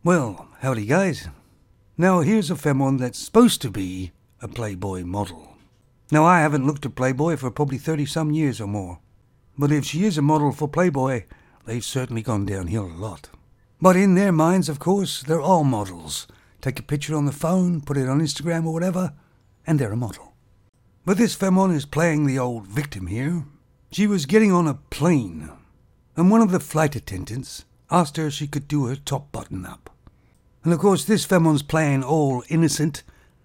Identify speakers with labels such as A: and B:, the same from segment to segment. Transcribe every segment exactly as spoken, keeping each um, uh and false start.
A: Well, howdy guys. Now here's a femon that's supposed to be a Playboy model. Now I haven't looked at Playboy for probably thirty some years or more. But if she is a model for Playboy, they've certainly gone downhill a lot. But in their minds, of course, they're all models. Take a picture on the phone, put it on Instagram or whatever, and they're a model. But this femon is playing the old victim here. She was getting on a plane, and one of the flight attendants asked her if she could do her top button up. And of course this femon's playing all innocent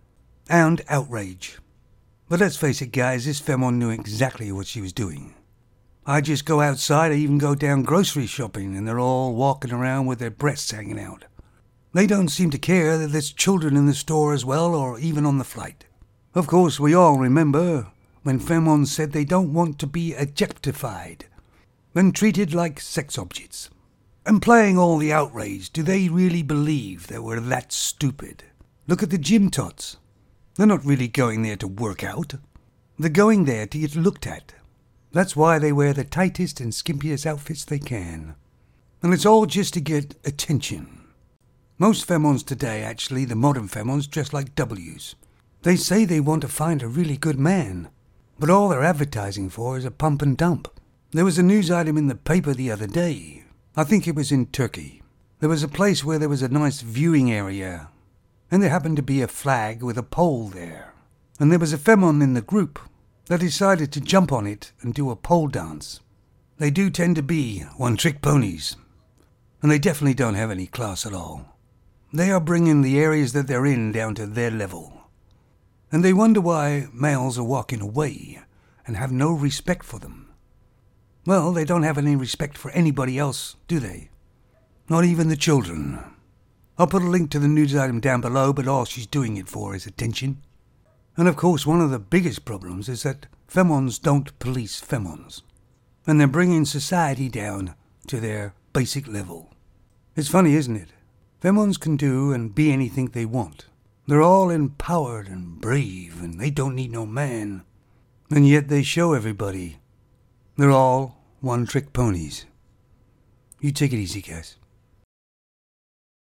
A: and outrage. But let's face it guys, this femon knew exactly what she was doing. I just go outside, I even go down grocery shopping, and they're all walking around with their breasts hanging out. They don't seem to care that there's children in the store as well, or even on the flight. Of course, we all remember when femons said they don't want to be objectified and treated like sex objects. And playing all the outrage, do they really believe that we're that stupid? Look at the gym tots. They're not really going there to work out. They're going there to get looked at. That's why they wear the tightest and skimpiest outfits they can. And it's all just to get attention. Most femons today, actually, the modern femons, dress like W's. They say they want to find a really good man, but all they're advertising for is a pump and dump. There was a news item in the paper the other day. I think it was in Turkey. There was a place where there was a nice viewing area, and there happened to be a flag with a pole there. And there was a femon in the group that decided to jump on it and do a pole dance. They do tend to be one-trick ponies, and they definitely don't have any class at all. They are bringing the areas that they're in down to their level. And they wonder why males are walking away and have no respect for them. Well, they don't have any respect for anybody else, do they? Not even the children. I'll put a link to the news item down below, but all she's doing it for is attention. And of course, one of the biggest problems is that femons don't police femons. And they're bringing society down to their basic level. It's funny, isn't it? Femons can do and be anything they want. They're all empowered and brave, and they don't need no man. And yet they show everybody they're all one-trick ponies. You take it easy, guys.